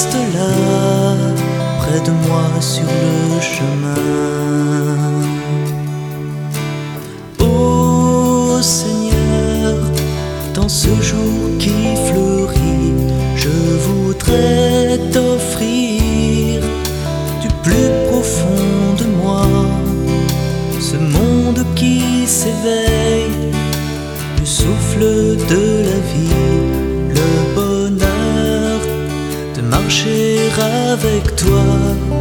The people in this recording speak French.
reste là, près de moi sur le chemin. Ô Seigneur, dans ce jour qui fleurit, je voudrais t'offrir du plus profond de moi ce monde qui s'éveille du souffle de la vie, le bonheur de marcher avec toi.